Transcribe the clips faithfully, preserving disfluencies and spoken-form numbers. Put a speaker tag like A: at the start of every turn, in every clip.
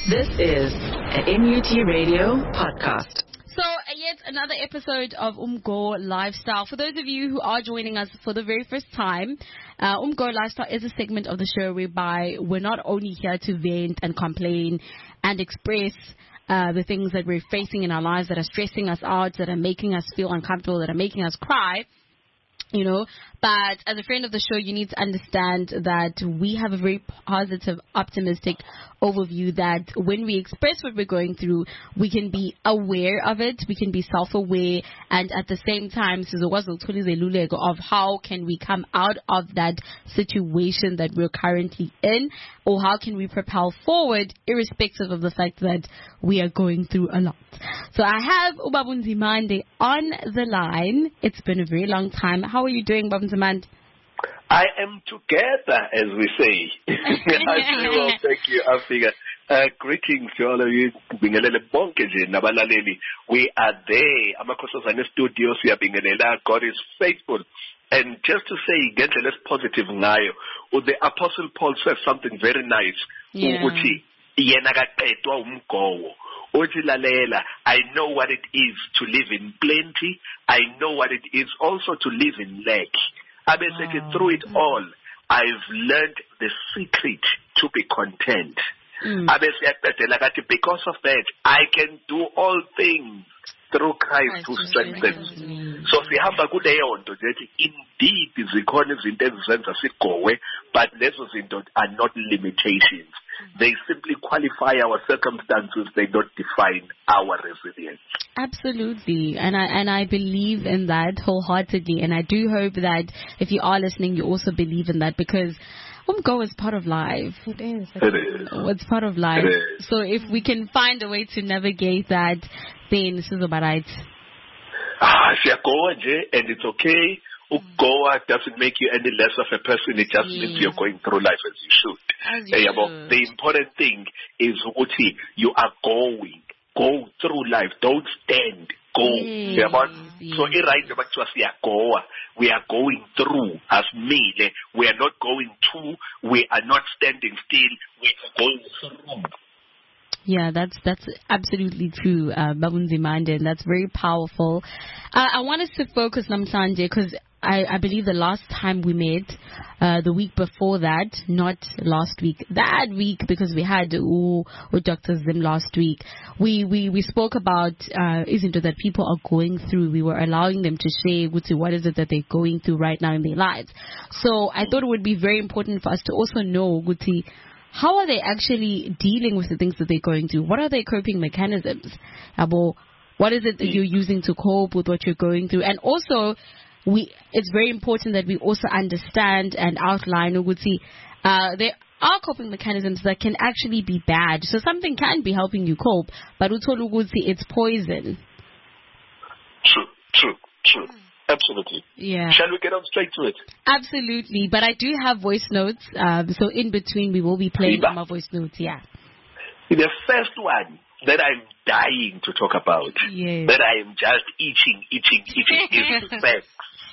A: This is an M U T Radio podcast.
B: So, uh, yet another episode of Umgo Lifestyle. For those of you who are joining us for the very first time, uh, Umgo Lifestyle is a segment of the show whereby we're not only here to vent and complain and express uh, the things that we're facing in our lives that are stressing us out, that are making us feel uncomfortable, that are making us cry. You know, but as a friend of the show, you need to understand that we have a very positive, optimistic overview that when we express what we're going through, we can be aware of it, we can be self-aware, and at the same time, of how can we come out of that situation that we're currently in, or how can we propel forward, irrespective of the fact that we are going through a lot. So I have Ubabunzimande on the line. It's been a very long time. How are you doing, Babunzimande?
C: I am together, as we say. I very well, thank you, Africa. Uh, greetings to all of you. We are there. Amakhosazana Studios. We are being God is faithful. And just to say, get less positive now. The Apostle Paul says something very nice.
B: Yeah.
C: I know what it is to live in plenty. I know what it is also to live in lack. I basically, wow. Through it all, I've learned the secret to be content. Mm. Because of that, I can do all things through Christ who strengthens me. So sihamba kuleyo nto nje indeed zikhona izinto ezisenza sigowe, but lezo zinto are not limitations. They simply qualify our circumstances. They don't define our resilience.
B: Absolutely. And I and I believe in that wholeheartedly. And I do hope that if you are listening, you also believe in that, because Umgo is part of life. It is.
C: It is.
B: It's part of life.
C: It is.
B: So if we can find a way to navigate that, then this is about right.
C: Ah, and it's okay. Ugoa doesn't make you any less of a person. It just means you're going through life as you should.
B: As you should.
C: The important thing is you are going. Go through life. Don't stand. Go.
B: Yes, yes.
C: So we are going through as me. We are not going to. We are not standing still. We are going through.
B: Yeah, that's that's absolutely true, uh, Babunzimande, and that's very powerful. Uh, I want us to focus, Namhlanje, because I, I believe the last time we met, uh, the week before that, not last week, that week, because we had ooh, with Doctor Zim last week, we, we, we spoke about, uh, isn't it, that people are going through. We were allowing them to share what is it that they're going through right now in their lives. So I thought it would be very important for us to also know, Guti, how are they actually dealing with the things that they're going through? What are their coping mechanisms? Abo, what is it that you're using to cope with what you're going through? And also, we it's very important that we also understand and outline, Uguti, uh, there are coping mechanisms that can actually be bad. So something can be helping you cope, but Utolu Uguti, it's poison.
C: True, true, true. Absolutely.
B: Yeah.
C: Shall we get on straight to it?
B: Absolutely. But I do have voice notes. Um, so in between, we will be playing some of voice notes. Yeah.
C: The first one that I'm dying to talk about,
B: yes.
C: that I am just itching, itching, itching, is sex.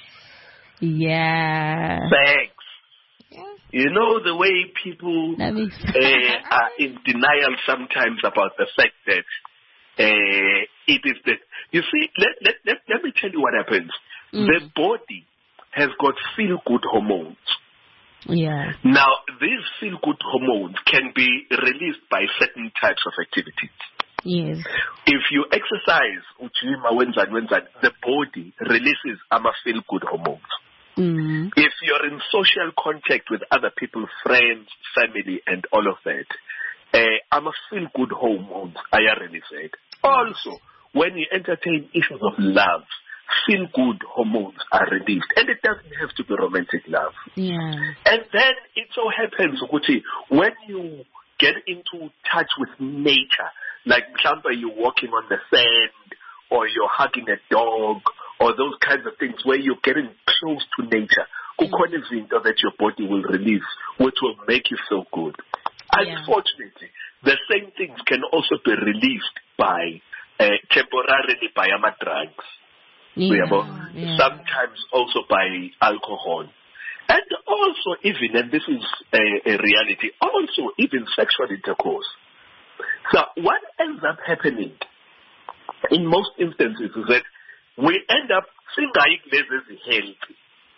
B: Yeah.
C: Sex.
B: Yeah.
C: You know the way people
B: that makes
C: uh, are in denial sometimes about the fact that uh, it is the... You see, let, let, let, let me tell you what happens. Mm. The body has got feel-good hormones.
B: Yeah.
C: Now, these feel-good hormones can be released by certain types of activities.
B: Yes.
C: If you exercise, the body releases ama feel-good hormones.
B: Mm.
C: If you're in social contact with other people, friends, family, and all of that, uh, ama feel-good hormones are released. Also, when you entertain issues of love, feel-good hormones are released. And it doesn't have to be romantic love.
B: Yeah.
C: And then it so happens, Uguti, when you get into touch with nature, like example, you're walking on the sand, or you're hugging a dog, or those kinds of things where you're getting close to nature, mm-hmm. that your body will release, which will make you feel good. Yeah. Unfortunately, the same things can also be released by uh, temporarily by other drugs.
B: Yeah,
C: yeah. Sometimes also by alcohol. And also even, and this is a, a reality, also even sexual intercourse. up happening in most instances is that we end up singayi kulezi healthy.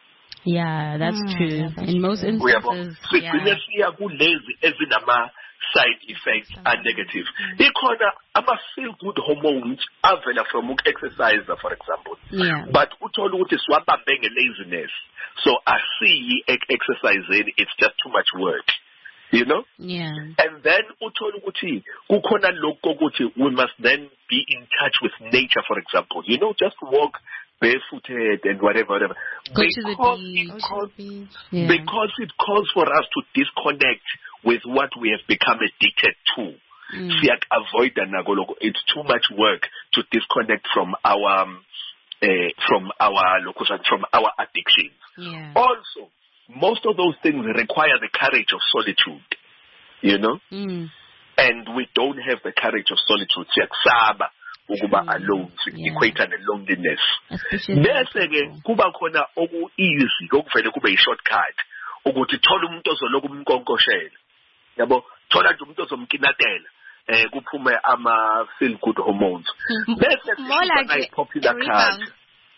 B: Yeah, that's
D: Mm,
B: true.
D: yeah, that's
B: in most
D: true.
B: instances, yeah.
C: Sigcine kulezi ezinama side effects are negative. Ikhona ama feel good hormones avela from exercise, for example.
B: Yeah.
C: But uthola ukuthi siwabambe laziness. So asiyi exercising, it's just too much work. You know?
B: Yeah.
C: And then uthola ukuthi kukhona lokho ukuthi we must then be in touch with nature, for example. You know, just walk barefooted and whatever, whatever.
B: Go
C: because
B: to the beach.
C: It calls,
B: Yeah.
C: because it calls for us to disconnect with what we have become addicted to.
B: Mm.
C: Siyak avoid nagoloko. It's too much work to disconnect from our um, uh, from our from our addictions.
B: Yeah.
C: Also, most of those things require the courage of solitude. You know,
B: Mm.
C: and we don't have the courage of solitude. Siyakusaba ukuba
B: True.
C: alone,
B: Yeah.
C: equate loneliness.
B: Especially
C: Bese ke kuba khona oku easy okuvele kube i-shortcut ukuthi thola umuntu ozoloku umkonkoshela. Yabo, thola nje umuntu ozomkinatela eh kuphume ama feel good hormones. Bese
D: More like a-
C: popular
D: a rebound.
C: culture.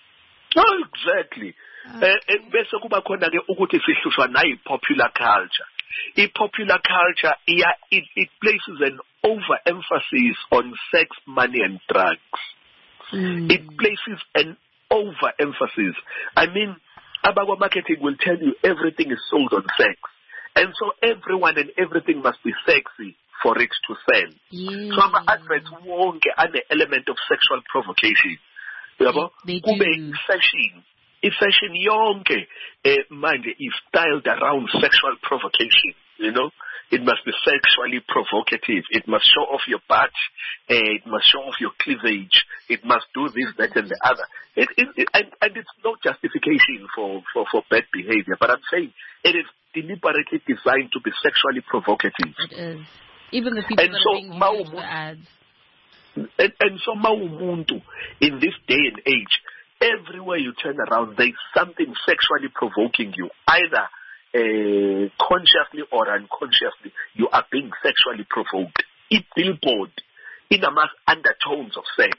C: Oh, exactly. Eh eh, bese kuba khona ke ukuthi sihlushwa nayi popular culture. I-popular culture yeah, it, it places an overemphasis on sex, money and drugs.
B: Mm.
C: It places an overemphasis. I mean, Abagwa Marketing will tell you everything is sold on sex. And so everyone and everything must be sexy for it to sell.
B: Yeah.
C: So ama adverts wonke an element of sexual provocation. Yabo?
B: They
C: Kube
B: do.
C: fashion. I-fashion yonke eh, manje is styled around sexual provocation, you know? It must be sexually provocative. It must show off your butt. Uh, it must show off your cleavage. It must do this, that, and the other. It, it, it, and, and it's no justification for, for, for bad behavior. But I'm saying it is deliberately designed to be sexually provocative.
B: It is. Even the people
C: And
B: that
C: so,
B: are being
C: Mao
B: used for ads.
C: And, and so Maumuntu, in this day and age, everywhere you turn around, there's something sexually provoking you. Either uh, consciously or unconsciously, you are being sexually provoked. It billboard in a mass undertones of sex.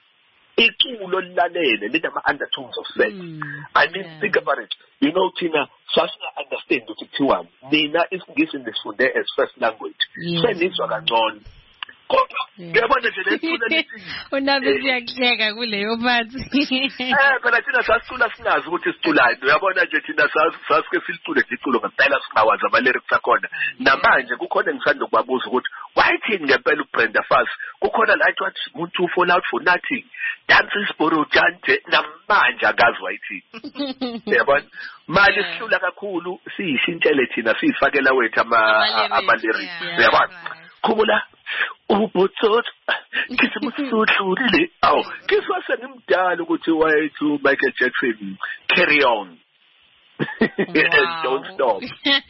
C: Iculo lilalele linama undertones of sex.
B: Mm,
C: I mean,
B: yeah.
C: think about it. You know, Tina, sasina understand ukuthi kuthiwani. Nina isingisi nifunde as first language.
B: Yes.
C: Senizwa kangcono. Kodwa
B: Yeah.
C: ngiyabona nje lesicula lesi.
B: Ungabe siyakuhleka kuleyo phansi.
C: Eh phela thina sasicula singazi ukuthi siculayo. Uyabona nje thina sasike silicule iculo ngempela singawazi ama lyrics akhona. Namanje kukhona ngisanda ukubabuza ukuthi why thini ngempela uBrenda Fassie kukhona la ethi wathi umuntu fall out for nothing. Dances for ujante namanje akazi wayithini. Uyabona? Manje sihlula kakhulu siyishintshele thina siyifakela wethu ama ama lyrics. Uyabona? Khumula ubutsot kisimusudlulile aw kiswa sengimdala ukuthi wayethu Michael Jackson carry on. And don't stop.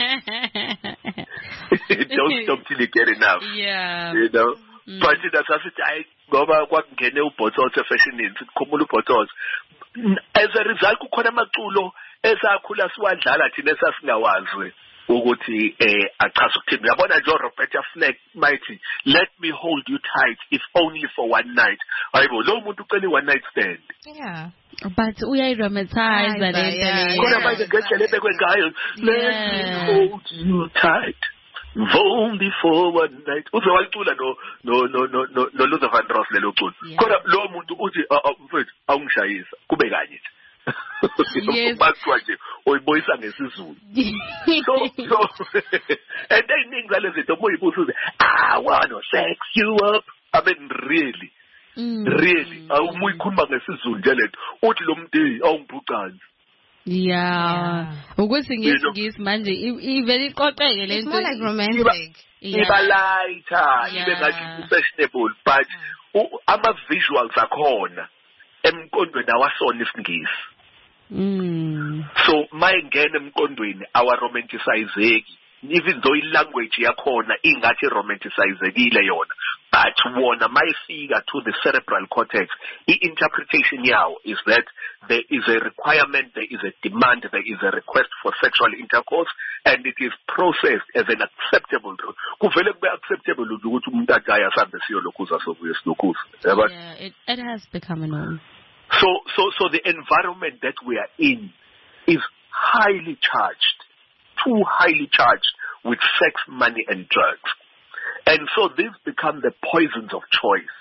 C: Don't stop till you get enough.
B: Yeah.
C: You know.
B: Mm.
C: But that's asithi hayi ngoba kwakungene ubhotsotho fashionini sikhumula ubhotsotho. As a result kukhona amaculo esakhula siwadlala thina esasingawazi ukuthi eh achaza ukuthini. Uyabona nje Roberta Fleck mighty let me hold you tight if only for one night. Hayibo lo muntu ucela one night stand.
D: Yeah.
B: But uyayidramatize that
D: Yeah,
B: entally.
C: Kodwa manje ngejele bekwe ngayo let
B: Yeah.
C: me hold you tight if only for one night. Uze walicula no no no no no no Luther Van Ross lelo culo.
B: Yeah.
C: Kodwa lo muntu uthi mfethu awungishayisa kube kanye nje.
B: Yes.
C: Bakuthiwa nje oyiboyisa ngesizulu. So, so, and then iningi zale zinto moyibuza uze I wanna sex you up. I mean really.
B: Mm.
C: Really. Awumuyikhuluma ngesizulu nje lento. Uthi lo muntu awungibhuqanzi.
B: Yeah. Ukuthi ngesingisi manje i- ivele iqoqeke
D: It's
B: lento.
D: more like romantic.
B: Yeah.
C: Iba lighter, ibe
B: Yeah.
C: ngathi fashionable, but u- ama visuals akhona emqondweni awasona isingisi.
B: Mm.
C: So mayengena emqondweni awa romanticizeki even though i-language yakhona ingathi romanticizekile yona, but wona mayifika to the cerebral cortex, i-interpretation yawo is that there is a requirement, there is a demand, there is a request for sexual intercourse, and it is processed as an acceptable. Kuvele kube acceptable ukuthi umuntu agaya asambe siyolokhuza sobuye silokhuza.
B: Yeah, it, it has become a norm.
C: So, so, so the environment that we are in is highly charged, too highly charged with sex, money, and drugs. And so these become the poisons of choice.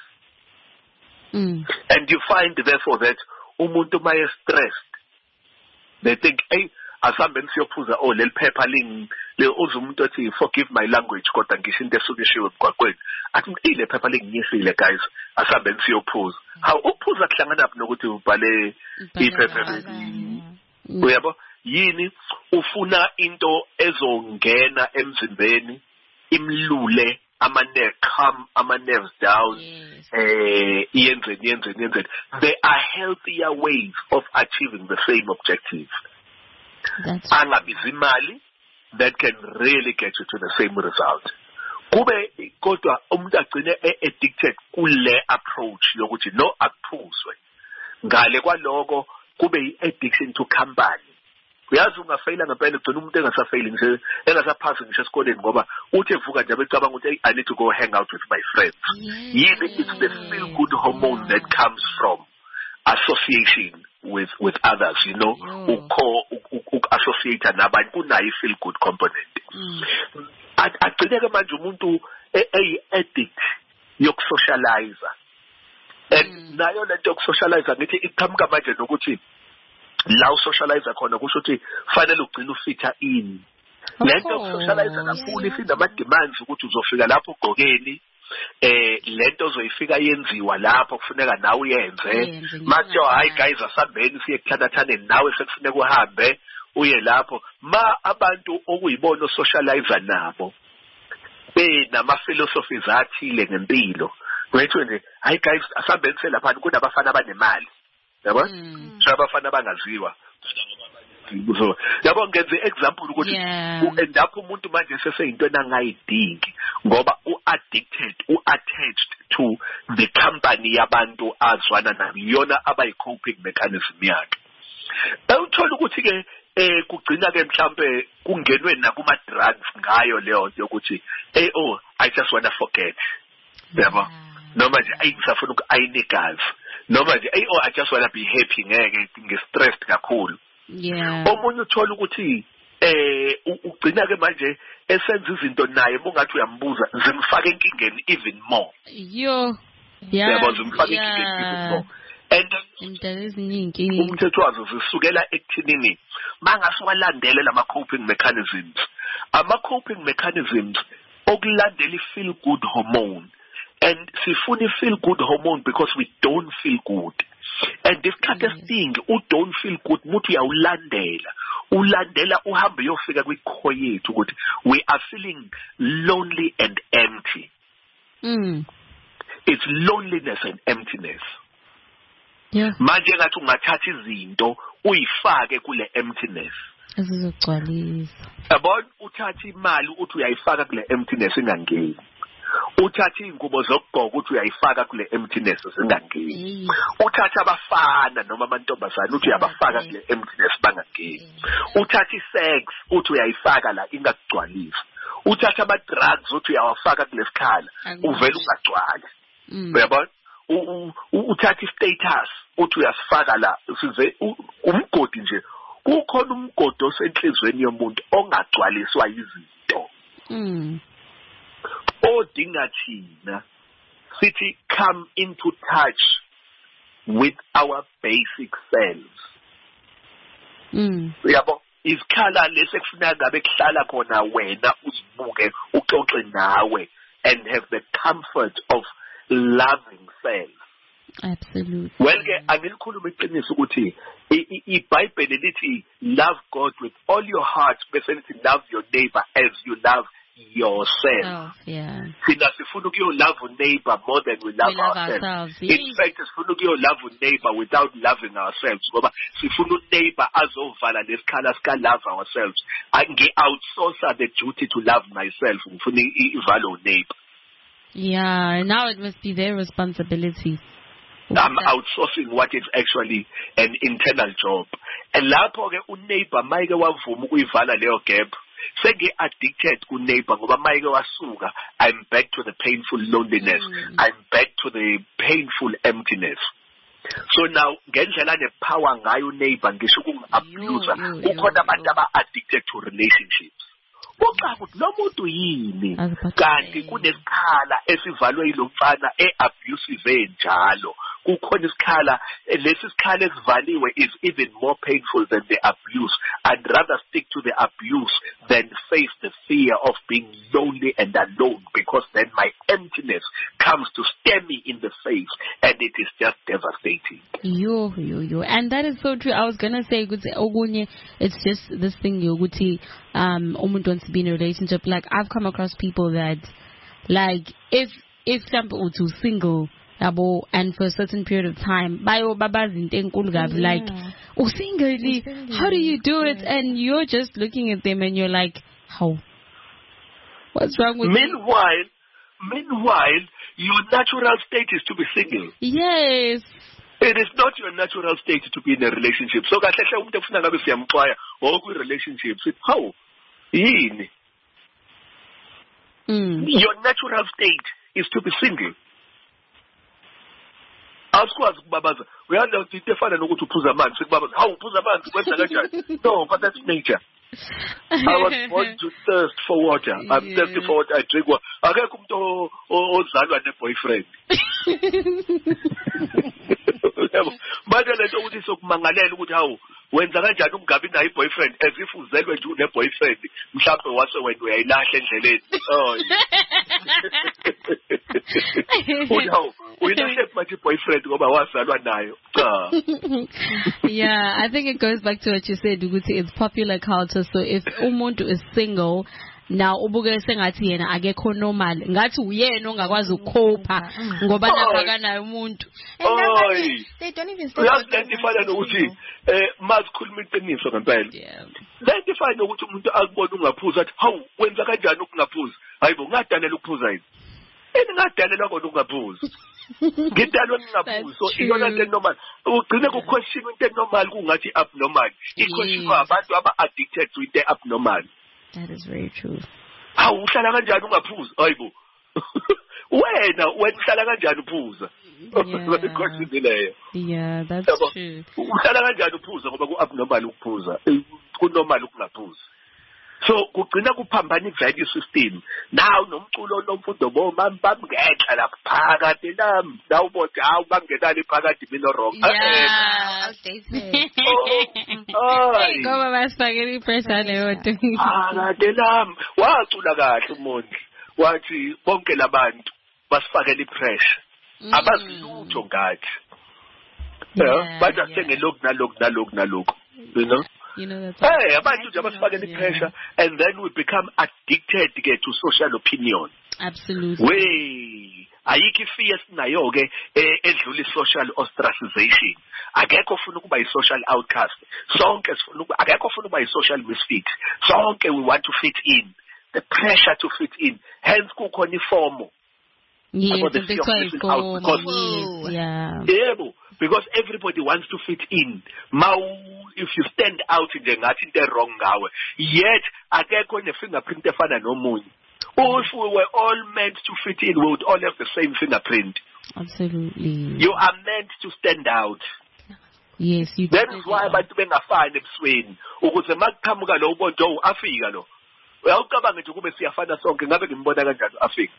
B: Mm.
C: And you find, therefore, that umuntu maye stressed. They think, hey, asambe siyophuza oh leli phepha ling le uzumuntu athi forgive my language kodwa ngisho into esukishiwe emgwaqweni. Athi ile phepha linginyisile guys, asambe siyophuza. How uphuza kuhlangana lapho nokuthi ubhale iphepha leli. Uyabo? Yini ufuna into ezongena emzimbeni imlule ama nerve calm ama nerves down.
B: Yes.
C: eh yenze yenze yenze. There are healthier ways of achieving the same objective.
B: That's
C: Angabizi imali that can really get you to the same result. Kube kodwa umuntu agcine addicted kule approach yokuthi no akuphuzwe. Ngale kwaloko kube addiction to company. Uyazi ungafeyila ngempela ugcina umuntu engasafeyili nje engasaphasi ngisho esikoleni ngoba uthi evuka nje becabanga ukuthi I need to go hang out with my friends. Yini it's the feel good hormone that comes from association with with others, you know, uko associate nabanye kunayo feel good component. Agcine ke manje umuntu ey addict yokusocialize. And nayo lento yokusocialize ngithi iqhamuka manje nokuthi la usocialize khona kusho ukuthi fanele ugcina ufitha in. Lento yokusocialize kakhulu isinda ama demands ukuthi uzofika lapho ugqokeni. Eh lento ozoyifika yenziwa lapho kufuneka nawe uyenze manje hayi guys asambeni siye kuthathane nawe sekufuneka uhambe uye lapho ma abantu okuyibona socialize nabo benama philosophies athile ngempilo wethu nje hayi guys asambeni selapha kunabafana abanemali yabo so abafana abangaziwa so yabo ngenze example ukuthi u-end up umuntu manje seseyinto engayidingi ngoba u-addicted u-attached to the company yabantu azwana nayo yona abayi coping mechanism yakhe. Awuthola ukuthi ke eh kugcina ke mhlambe kungenwe nakuma drugs ngayo leyo nto yokuthi eh oh I just want to forget yabo noma nje ayisafuna ukuyinikazi noma nje eh oh I just want to be happy ngeke ngistressed kakhulu.
B: Yeah.
C: Omunye uthola ukuthi eh ugcina ke manje esenza izinto naye bungathi uyambuza zimfaka enkingeni even more.
B: Yo. Yeah.
C: Yabo zimfaka enkingeni even more. And
B: into eziningi
C: umthetho wazo zisukela ekuthinini mangasiwalandele lama coping mechanisms. Ama coping mechanisms okulandela i-feel good hormone. And sifuna i-feel good hormone because we don't feel good. And this kind of thing, u don't feel good, mutu ya ulandela. Ulandela uhambe yofika kwikho yethu ukuthi we are feeling lonely and empty.
B: Mm.
C: It's loneliness and emptiness.
B: Yeah.
C: Manje ngathi ungathatha izinto uyifake kule emptiness.
B: Ezizogcwalisa.
C: Yabona uthatha imali uthi uyayifaka kule emptiness ingangeni. Uthatha ingubo zokugqoka ukuthi uyayifaka kule emptiness zingangeni. Uthatha abafana noma amantombazana uthi uyabafaka kule emptiness bangangeni. Uthatha isex uthi uyayifaka la ingakugcwalisa. Uthatha ama drugs uthi uyawafaka kule sikhala uvela ungagcwali. Uyabona? Uthatha istatus uthi uyasifaka la size umgodi nje kukhona umgodi osenhlizweni yomuntu ongagcwaliswa izinto.
B: Mm.
C: Odinga thina sithi come into touch with our basic selves.
B: Mm.
C: Yabo isikhala lesekufuneka ngabe kuhlala khona wena uzibuke uxoxe nawe and have the comfort of loving self.
B: Absolutely.
C: Well ke angilikhuluma iqiniso ukuthi iBhayibheli lithi love God with all your heart bese lithi love your neighbor as you love yourself.
B: Oh, yeah.
C: Thina sifuna ukuyolove neighbor more than we love,
B: We love
C: ourselves.
B: ourselves,
C: In
B: yes.
C: fact, sifuna ukuyolove neighbor without loving ourselves. Ngoba sifuna neighbor azovala lesikhala sika love ourselves. Ngi-outsource the duty to love myself. Ngifuna ivalo neighbor.
B: Yeah, now it must be their responsibility.
C: I'm outsourcing what is actually an internal job. And lapho ke uneighbor mayike wavuma ukuyivala leyo gap. Senge-addicted ku-neighbor ngoba mayike wasuka, I'm back to the painful loneliness.
B: Mm.
C: I'm back to the painful emptiness. So now ngendlela ne-power ngayo neighbor ngisho ukungi-abuser.
B: Yo, yo, yo,
C: Kukhona abantu
B: yo.
C: aba-addicted to relationships. Uca ukuthi lo muntu yini
B: Aziphathe
C: kanti
B: kahle.
C: kunesikhala esivalwe yilomfana e-abusive enjalo. Kukhona isikhala, lesi sikhala esivaliwe is even more painful than the abuse. I'd rather stick to the abuse than face the fear of being lonely and alone, because then my emptiness comes to stare me in the face and it is just devastating.
B: Yo, yo, yo. And that is so true. I was going to say, okunye, it's just this thing, yoguti, um, umuntu wants to be in a relationship. Like, I've come across people that, like, if, if example, to single, yabo, and for a certain period of time, bayo babazinto enkulu kabi, like, oh, single, how do you do it? And you're just looking at them and you're like, how? What's wrong with you?
C: Meanwhile, meanwhile, your natural state is to be single.
B: Yes.
C: It is not your natural state to be in a relationship. So kahle hle umuntu efuna ngabe siyamxwaya okwi relationships. How? Yini?
B: Mm.
C: Your natural state is to be single. Asikwazi ukubabaza. Uyanda ukuthi into efana nokuthi uphuza amanzi sikubabaza. Hawu uphuza amanzi kwenza kanjani? No, but that's nature. I was born to thirst for water. I'm
B: Yeah.
C: thirsty for water. I drink water. Akekho umuntu o- o- ozalwa ne-boyfriend. Manje lento ukuthi sokumangalela ukuthi hawu wenza kanjani ungabi nayo i-boyfriend as if uzelwe nje une-boyfriend mhlawumbe wase wena uyayilahla endleleni. Oh. Uthi hawu uyilahle manje i-boyfriend ngoba wazalwa nayo. Cha.
B: Yeah, I think it goes back to what you said, ukuthi it's popular culture. So if umuntu is single, now ubuke sengathi yena akekho normal, ngathi uyena ongakwazi ukukhopha ngoba lapha kanayo umuntu.
C: Oy.
D: They don't even say
C: Uyazi lento ifana nokuthi eh masikhuluma iqiniso ngempela.
B: Yeah.
C: Lento ifana nokuthi umuntu akubona ungaphuza athi hawu wenza kanjani ukungaphuza? Hayibo ngadalela ukuphuza yini? Ini ngadalela kodwa ukungaphuza. Ngidalwe ngingaphuzi. So iyona into normal. Ugcine kuquestion into normal kungathi abnormal. Iquestion abantu aba addicted to into abnormal.
B: That is very true.
C: Hawu uhlala kanjani ungaphuza? Hayibo. Wena wena uhlala kanjani uphuza?
B: Yeah.
C: Question leyo.
B: Yeah, that's
C: Yabo.
B: true.
C: Uhlala kanjani uphuza ngoba ku abnormal ukuphuza. Ku normal ukungaphuza. So kugcina kuphambana i-value system. Now nomculo nomfundo bomami bamngekla lapha phakathi nami. Nawubona hawu bangenani phakathi mina wrong.
B: Yeah.
D: outdated.
C: Ay.
B: Ngoba basifakela ipressure leyo nto.
C: Phakathi nami wacula kahle uMondli. Wathi bonke labantu basifakela ipressure. Abazilutho ngathi. Yeah, bathi asengelokhu nalokhu nalokhu nalokhu. You know?
B: You know that's
C: Hey, abantu nje abasifakela ipressure and then we become addicted ke to social opinion.
B: absolutely.
C: Wey, ayikho ifear sinayo ke edlula social ostracization. Akekho ufuna ukuba i-social outcast. Sonke sifuna ukuba akekho ufuna ukuba i-social misfit. Sonke we want to fit in. The pressure to fit in. Hence kukhona ifomo.
B: Yes,
C: About the
B: and
C: fear
B: that's
C: of
B: why
C: missing
B: for
C: out because-
B: yes, yeah.
C: Yebo, because everybody wants to fit in. Mau, if you stand out nje ngathi into wrong ngawe, yet akekho ne-fingerprint efana nomunye. If we were all meant to fit in, we would all have the same fingerprint.
B: Absolutely.
C: You are meant to stand out.
B: Yes, you
C: That
B: do.
C: is why abantu bengafani ebusweni. Ukuze makuqhamuka lo ubonto owu afika lo. Uyawucabanga nje kube siyafana sonke ngabe ngimbona kanjani afika.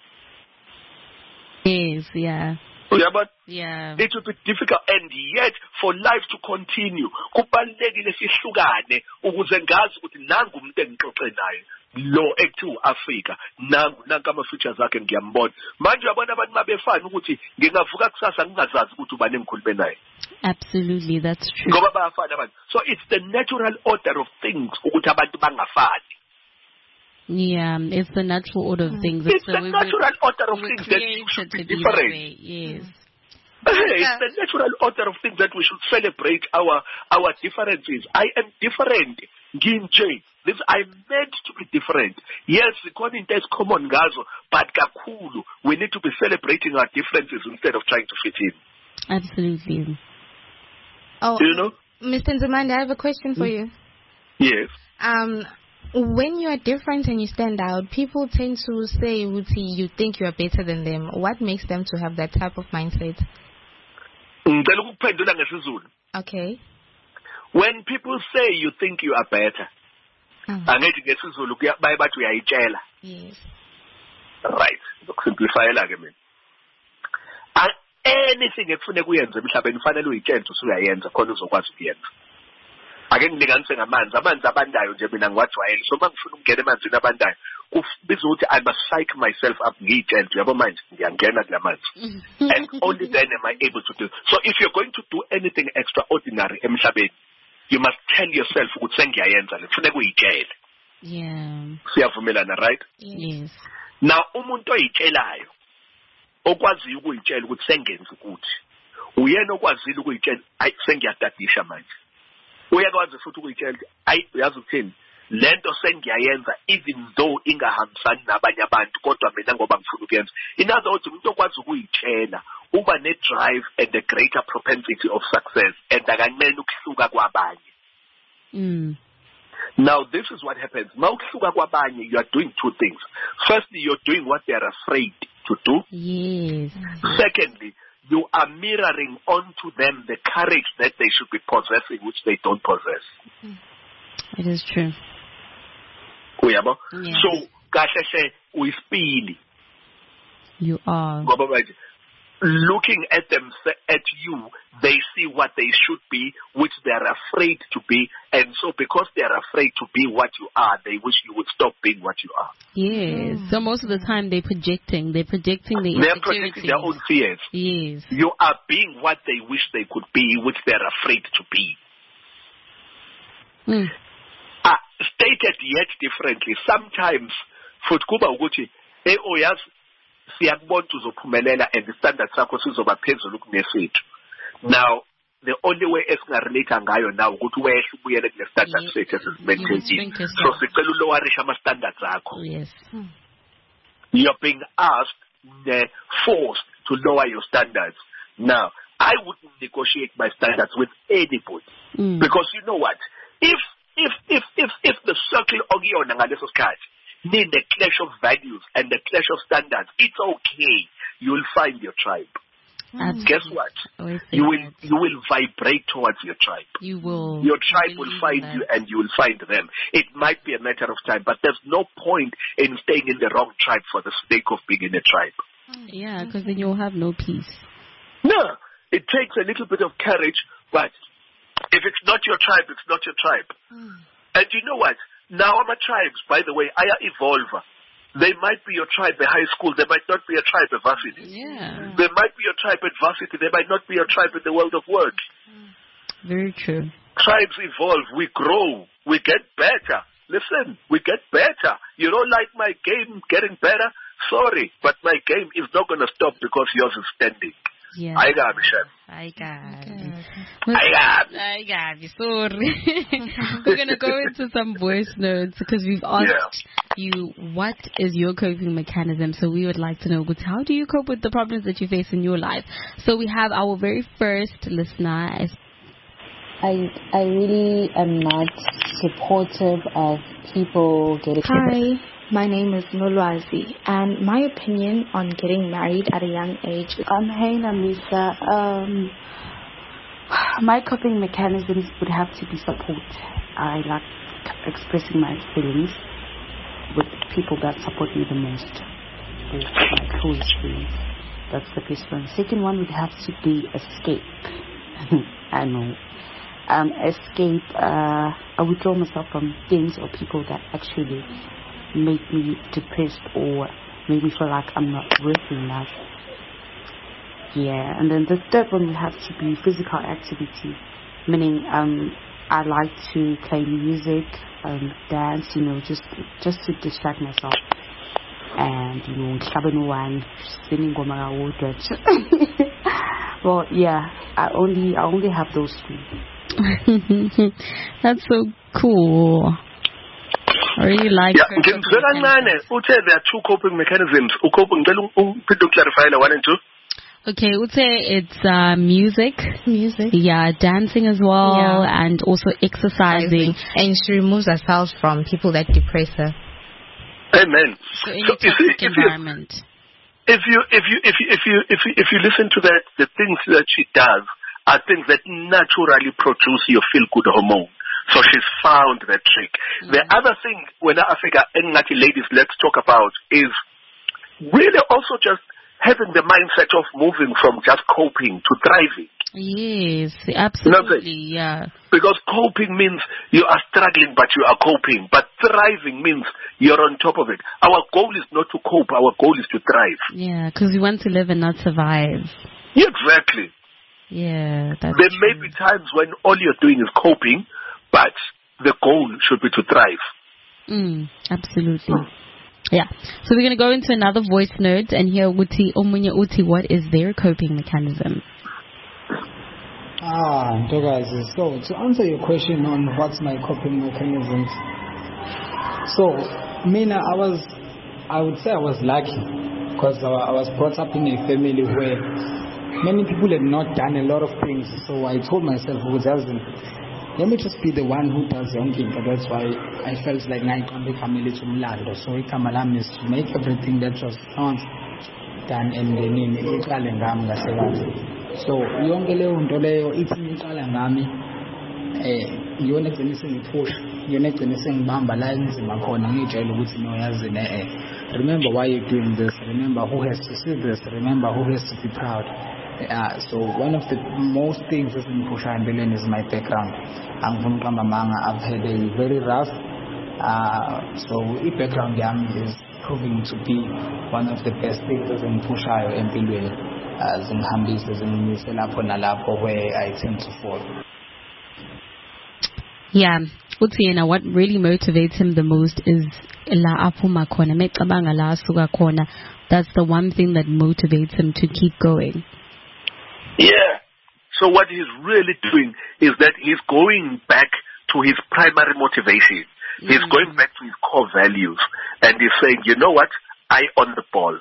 B: Yes, yeah.
C: Uyabona?
B: Yeah.
C: It will be difficult, and yet for life to continue kubalulekile sihlukane ukuze ngazi ukuthi nangu umuntu engixoxe naye lo ekuthiwa u-Afrika nangu nanku ama-features akhe ngiyambona manje uyabona abantu mabefana ukuthi ngingavuka kusasa ngingazazi ukuthi ubani engikhulume naye.
B: Absolutely, that's true.
C: Ngoba bayafana abantu. So it's the natural order of things ukuthi abantu bangafani.
B: Yeah, it's the natural order of things.
C: It's, it's
B: the,
C: the natural order of
B: we
C: things that should be
B: be
C: different.
B: Yes.
C: It's the natural order of things that we should celebrate our our differences. I am different. Ginje. This I'm meant to be different. Yes, according to common gazo, but kakulu, we need to be celebrating our differences instead of trying to fit in.
B: Absolutely.
D: Oh,
C: Do you know?
D: Mister Nzimande, I have a question for you.
C: Yes.
D: Um, when you are different and you stand out, people tend to say, Uti, you think you are better than them. What makes them to have that type of mindset?
C: Okay.
D: Okay.
C: When people say you think you are better, angithi ngesizulu kuyabaye bathi uyayitshela.
D: Yes.
C: Right. Simplify like mina. Anything ekufuneka uyenze emhlabeni kufanele uyitshele ukuthi uyayenza khona uzokwazi ukuyenza. Ake ngilinganise ngamanzi, amanzi abandayo nje mina ngiwajwayele. So mangifuna ukungena emanzini abandayo, kubiza ukuthi I must psych myself up ngiyitshele ukuthi yabo manje ngiyangena kula manzi. And only then am I able to do. So if you're going to do anything extraordinary emhlabeni, you must tell yourself ukuthi sengiyayenza le kufuneka uyitshele.
B: Yeah.
C: Siyavumelana, right?
B: Yes.
C: Now umuntu oyitshelayo okwaziyo ukuyitshela ukuthi sengenza ukuthi uyena okwazile ukuyitshela ayi sengiyadadisha manje. Uyakwazi futhi ukuyitshela ayi uyazi ukuthini lento sengiyayenza even though ingahambisani nabanye abantu kodwa mina ngoba ngifuna ukuyenza. In other words, umuntu okwazi ukuyitshela uba ne drive and a greater propensity of success and akanene ukuhluka kwabanye.
B: Mm.
C: Now this is what happens. Mawuhluka kwabanye, you are doing two things. Firstly, you're doing what they are afraid to do.
B: Yes.
C: Secondly, you are mirroring onto them the courage that they should be possessing, which they don't possess.
B: It is true.
C: Uyabo?
B: Yes.
C: So, kahle uyisipili.
B: You are.
C: Looking at them, at you, they see what they should be, which they are afraid to be, and so because they are afraid to be what you are, they wish you would stop being what you are.
B: Yes. So most of the time they're projecting, they're projecting the
C: They're projecting their own fears.
B: Yes.
C: You are being what they wish they could be, which they're afraid to be.
B: Mm.
C: Uh, stated yet differently, sometimes futkuba ukuthi eh oyazi siyakubona uzophumelela and the standards sakho sizoba phezulu kunesethu. Now the only way esingarelate ngayo now ukuthi wehle ubuyele kule standard sethu esizimenthezile. So sicela ulowarisha ama standards akho.
B: Yes.
C: You're being asked, uh, forced to lower your standards. Now, I wouldn't negotiate my standards with anybody.
B: Mm.
C: Because you know what? If if if if if the circle ogiyona ngaleso sikhathi need the clash of values and the clash of standards, it's okay. You will find your tribe.
B: Mm.
C: Guess what? You will you will vibrate towards your tribe.
B: You will.
C: Your tribe will find you and you will find them. It might be a matter of time, but there's no point in staying in the wrong tribe for the sake of being in a tribe.
B: Yeah, because then you'll have no peace.
C: No, it takes a little bit of courage, but if it's not your tribe, it's not your tribe. Mm. And you know what? Now our tribes, by the way, I evolve. They might be your tribe at high school. They might not be your tribe at varsity.
B: Yeah.
C: They might be your tribe at varsity. They might not be your tribe in the world of work.
B: Very true.
C: Tribes evolve. We grow. We get better. Listen, we get better. You don't like my game getting better? Sorry, but my game is not going to stop because yours is standing.
B: Yeah.
C: I got it, chef.
B: I got it.
C: I got it.
B: I got it. Sorry. We're going to go into some voice notes because we've asked yeah. you what is your coping mechanism. So we would like to know, how do you cope with the problems that you face in your life? So we have our very first listener.
E: I I really am not supportive of people getting...
F: Hi. My name is Nolwazi, and my opinion on getting married at a young age.
G: I'm Haina Misa. Um, my coping mechanisms would have to be support. I like expressing my feelings with people that support me the most. With my close friends. That's the first one. Second one would have to be escape. I know. Um, escape. Uh, I withdraw myself from things or people that actually make me depressed or make me feel like I'm not worthy enough. Yeah, and then the third one would have to be physical activity, meaning um, I like to play music and dance, you know, just just to distract myself. And, you know, Shabanu one, singing Gomara water. Well, yeah, I only I only have those two.
B: That's so cool. I really like
C: yeah,
B: her coping mechanisms.
C: There are two coping mechanisms. Clarify one and two.
B: Okay, would say it's uh, music.
D: Music.
B: Yeah, dancing as well,
D: Yeah.
B: and also exercising.
D: And she removes herself from people that depress her.
C: Amen.
B: So in
C: So
B: a
C: if you,
B: toxic
C: if you,
B: environment.
C: if you if you if you if you if you if you listen to that, the things that she does are things that naturally produce your feel good hormone. So she's found that trick. Mm-hmm. The other thing when Africa and ladies let's talk about is really also just having the mindset of moving from just coping to thriving.
B: Yes, absolutely, yeah.
C: Because coping means you are struggling, but you are coping. But thriving means you're on top of it. Our goal is not to cope. Our goal is to thrive.
B: Yeah, because we want to live and not survive.
C: Exactly.
B: Yeah, that's
C: There
B: true.
C: may be times when all you're doing is coping, but the goal should be to thrive.
B: Mm, absolutely. Yeah. So we're going to go into another voice note and hear Uti, Omunye Uti, what is their coping mechanism?
H: Ah, Ntokazi. So to answer your question on what's my coping mechanisms, so Mina, I was, I would say I was lucky because I was brought up in a family where many people had not done a lot of things. So I told myself, who doesn't? Let me just be the one who does yonke. That's why I felt like I can't become a little mlando. So ikamalam is to make everything that was not done and then in iqale ngami kahle. So yonke leyo nto leyo ithi iqala ngami eh iyona egcina sengipush, iyona egcina sengibamba la enzima khona ngijayela ukuthi no yazi ne eh remember why you're doing this, remember who has to see this, remember who has to be proud. Uh, so one of the most things that in Pusha and Billion is my background. I'm from Kamamanga. I've had a very rough, uh, so the background yam is proving to be one of the best things as in Pusha and Billion, as in Hambis, as in Miselapo Nalapo, where I tend to fall.
B: Yeah, Utiena, what really motivates him the most is la apuma kona, mecabanga la suga kona. That's the one thing that motivates him to keep going.
C: Yeah. So what he's really doing is that he's going back to his primary motivation. Mm-hmm. He's going back to his core values. And he's saying, you know what? I on the ball.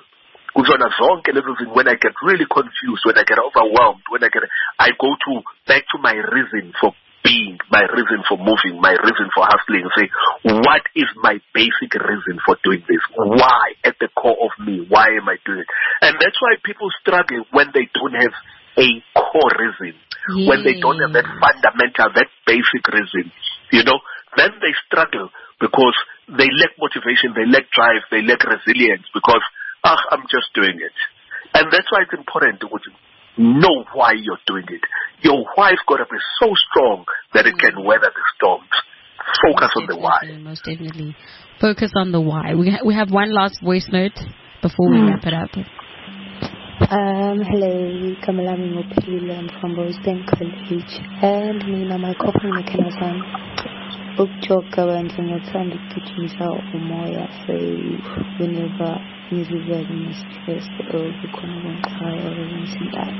C: When I get really confused, when I get overwhelmed, when I get, I go to back to my reason for being, my reason for moving, my reason for hustling. Say, what is my basic reason for doing this? Why at the core of me? Why am I doing it? And that's why people struggle when they don't have a core reason, yes. When they don't have that fundamental, that basic reason, you know, then they struggle because they lack motivation, they lack drive, they lack resilience because, ah, I'm just doing it. And that's why it's important to know why you're doing it. Your why's got to be so strong that it can weather the storms. Focus
B: most
C: on the why.
B: Most definitely. Focus on the why. We, ha- we have one last voice note before we mm. wrap it up.
I: Um, hello, Kamalami Mopili, I'm from Rosebank College, and Mina, my coping mechanism, ukujoga wenza ngiyathanda ukugijimisa umoya, so whenever ngizizwa ngine-stress or kukhona okungiqhayo or okungisindayo,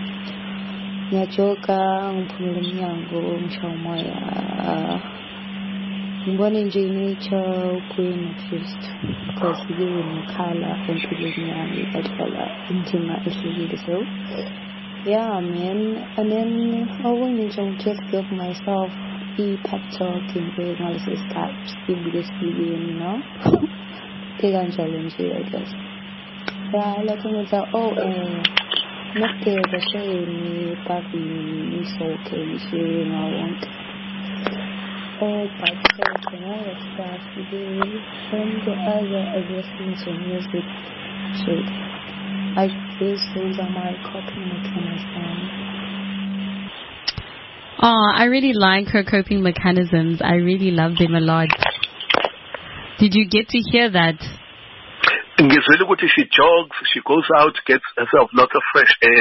I: ngiyajoga, ngiphumela emnyango, ngishaye umoya, ngibone nje nature ukwini at first because yiyo ngikhala empilweni yami badlala indima ehlukile. So yeah man, and then okunye nje ngithe give myself i-pep talk into ngaleso sikhathi sibili esifikeni, you know, ke kanjalo nje I guess. Yeah, like ngithi oh eh nakudeka shayini pavini isoke nje ngawonke. Oh, but so can I start today from the other I listening to music. So I guess those are my coping mechanisms.
B: Oh, I really like her coping mechanisms. I really love them a lot. Did you get to hear that?
C: She jogs, she goes out, gets herself lots of fresh air,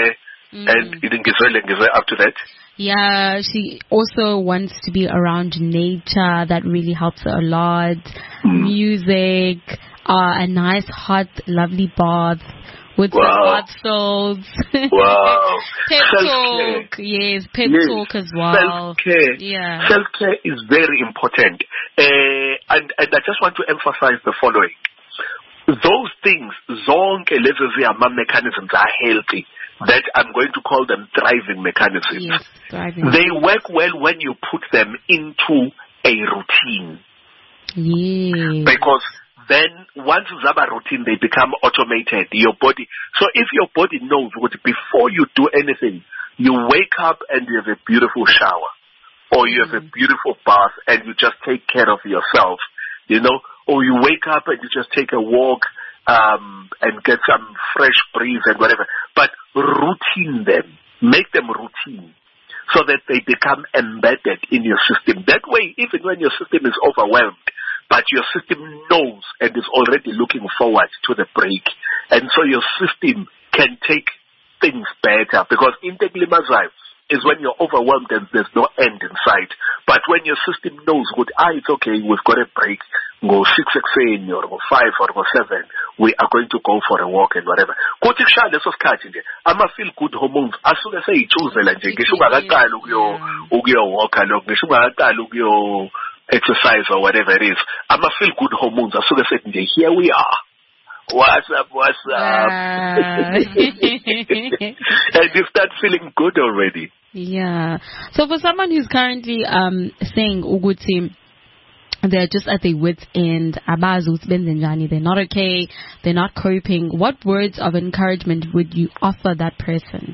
C: Mm. And you think Ngizwe up to that?
B: Yeah, she also wants to be around nature. That really helps her a lot. Mm. Music, uh, a nice, hot, lovely bath with wow. some hot salts.
C: Wow.
B: Pep
C: Self-care.
B: talk. Yes, pep
C: yes.
B: talk as well.
C: Self-care.
B: Yeah.
C: Self-care is very important. Uh, and, and I just want to emphasize the following. Those things, zonke lezi mechanisms are healthy. That I'm going to call them thriving mechanisms.
B: Yes, thriving.
C: They work well when you put them into a routine.
B: Yeah.
C: Because then once you have a routine, they become automated. Your body. So if your body knows what before you do anything, you wake up and you have a beautiful shower, or you have a beautiful bath, and you just take care of yourself. You know, or you wake up and you just take a walk. Um, and get some fresh breeze and whatever. But routine them. Make them routine so that they become embedded in your system. That way, even when your system is overwhelmed, but your system knows and is already looking forward to the break. And so your system can take things better. Because integlimazive is when you're overwhelmed and there's no end in sight. But when your system knows, good, ah, it's okay, we've got a break, go six, six, eight, or go five, or go seven, we are going to go for a walk and whatever. Kuthi kushaya leso sikhathi nje, ama-feel good hormones asuke seyitshuzela nje, ngisho ungakaqali ukuyo-walka lo, ngisho ungakaqali ukuyo-exercise or whatever it is. Ama-feel good hormones asuke sethi nje, here we are. What's up, what's up?
B: Uh.
C: And you start feeling good already.
B: Yeah. So for someone who's currently um saying Uguti, they're just at their wits' end, they're not okay, they're not coping, what words of encouragement would you offer that person?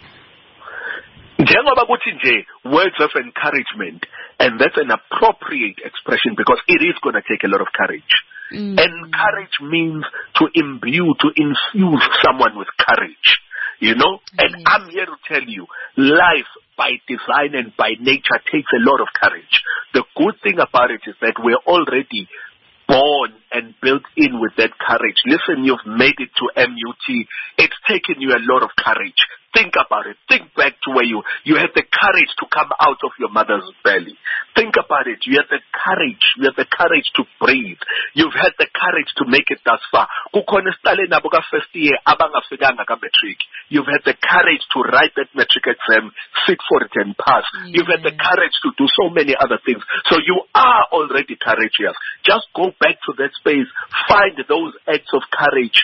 C: Words of encouragement, and that's an appropriate expression because it is going to take a lot of courage. Mm. Encourage means to imbue, to infuse someone with courage, you know? Yes. And I'm here to tell you, life by design and by nature takes a lot of courage. The good thing about it is that we're already born and built in with that courage. Listen, you've made it to M U T. It's taken you a lot of courage. Think about it. Think back to where you, you had the courage to come out of your mother's belly. Think about it. You had the courage. You had the courage to breathe. You've had the courage to make it thus far. First year, you've had the courage to write that metric exam, sit for it and pass. Yeah. You've had the courage to do so many other things. So you are already courageous. Just go back to that space. Find those acts of courage.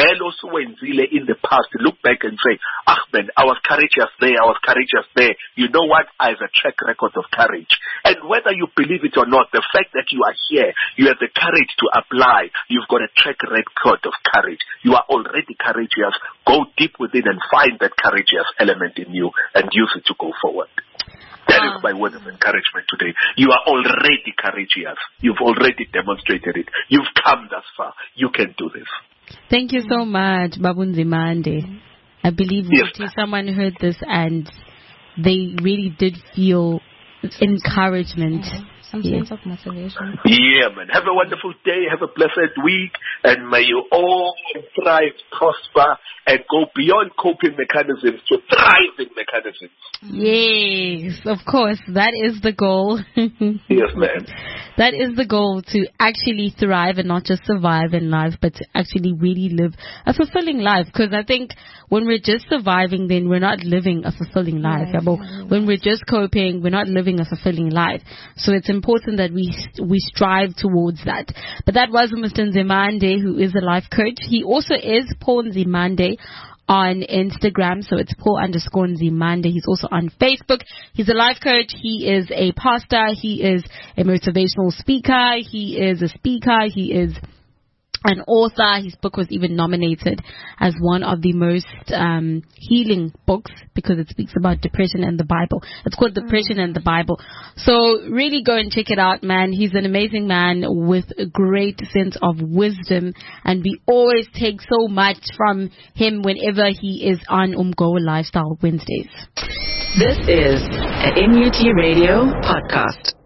C: In the past. Look back and say, ah, I was courageous there, I was courageous there. You know what? I have a track record of courage. And whether you believe it or not, the fact that you are here, you have the courage to apply. You've got a track record of courage. You are already courageous. Go deep within and find that courageous element in you and use it to go forward. That is my word of encouragement today. You are already courageous. You've already demonstrated it. You've come thus far. You can do this.
B: Thank you so much, Babunzimande. I believe yes, someone heard this and they really did feel encouragement.
D: Yeah, some
B: yeah.
D: sense of motivation.
C: Yeah, man. Have a wonderful day. Have a blessed week. And may you all thrive, prosper, and go beyond coping mechanisms to thriving mechanisms.
B: Yes, of course. That is the goal.
C: Yes, man.
B: That is the goal, to actually thrive and not just survive in life, but to actually really live a fulfilling life. Because I think when we're just surviving, then we're not living a fulfilling life. Yes. When we're just coping, we're not living a fulfilling life. So it's important that we we strive towards that. But that was Mister Nzimande, who is a life coach. He also is Paul Nzimande on Instagram, so it's Paul underscore Nzimande. He's also on Facebook. He's a life coach. He is a pastor. He is a motivational speaker. He is a speaker. He is an author. His book was even nominated as one of the most um, healing books because it speaks about depression and the Bible. It's called Depression and the Bible. So really go and check it out, man. He's an amazing man with a great sense of wisdom, and we always take so much from him whenever he is on Umgo Lifestyle Wednesdays.
A: This is an M U T Radio podcast.